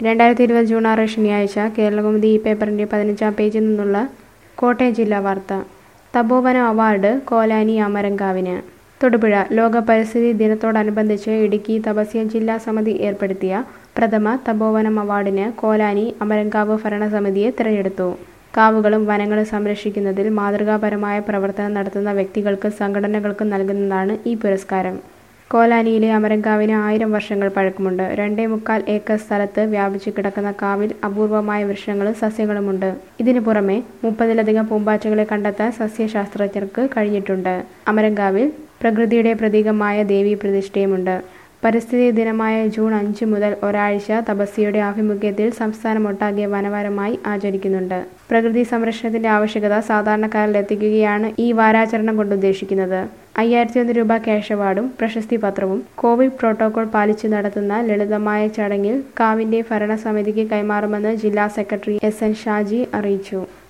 2020 June 6 ശനിയാഴ്ച കേരളകൗമുദി ഈ പേപ്പറിന്റെ 15-ാം പേജിൽ നിന്നുള്ള കോട്ടയം ജില്ലാ വാർത്ത. തപോവനം അവാർഡ് കോലാനി അമരങ്കാവിന്. തൊടുപുഴ ലോക പരിസ്ഥിതി ദിനത്തോടനുബന്ധിച്ച് ഇടുക്കി തപസ്യ ജില്ലാ സമിതി ഏർപ്പെടുത്തിയ പ്രഥമ തപോവനം അവാർഡിന് കോലാനി അമരങ്കാവ് ഭരണസമിതിയെ തിരഞ്ഞെടുത്തു. കാവുകളും വനങ്ങളും സംരക്ഷിക്കുന്നതിൽ മാതൃകാപരമായ പ്രവർത്തനം നടത്തുന്ന വ്യക്തികൾക്കും സംഘടനകൾക്കും നൽകുന്നതാണ് ഈ പുരസ്കാരം. കോലാനിയിലെ അമരങ്കാവിന് 1000 വർഷങ്ങൾ പഴക്കമുണ്ട്. 2.25 ഏക്കർ സ്ഥലത്ത് വ്യാപിച്ചു കിടക്കുന്ന കാവിൽ അപൂർവമായ വൃക്ഷങ്ങളും സസ്യങ്ങളുമുണ്ട്. ഇതിനു പുറമെ 30-ലധികം പൂമ്പാറ്റകളെ കണ്ടെത്താൻ സസ്യശാസ്ത്രജ്ഞർക്ക് കഴിഞ്ഞിട്ടുണ്ട്. അമരങ്കാവിൽ പ്രകൃതിയുടെ പ്രതീകമായ ദേവീ പ്രതിഷ്ഠയുമുണ്ട്. പരിസ്ഥിതി ദിനമായ ജൂൺ 5 മുതൽ ഒരാഴ്ച തപസ്യയുടെ ആഭിമുഖ്യത്തിൽ സംസ്ഥാനമൊട്ടാകെ വനവാരമായി ആചരിക്കുന്നുണ്ട്. പ്രകൃതി സംരക്ഷണത്തിന്റെ ആവശ്യകത സാധാരണക്കാരിൽ എത്തിക്കുകയാണ് ഈ വാരാചരണം കൊണ്ട് ഉദ്ദേശിക്കുന്നത്. 5001 രൂപ ക്യാഷ് അവാർഡും പ്രശസ്തി പത്രവും കോവിഡ് പ്രോട്ടോകോൾ പാലിച്ചു നടത്തുന്ന ലളിതമായ ചടങ്ങിൽ കാവിന്റെ ഭരണസമിതിക്ക് കൈമാറുമെന്ന് ജില്ലാ സെക്രട്ടറി SN ഷാജി അറിയിച്ചു.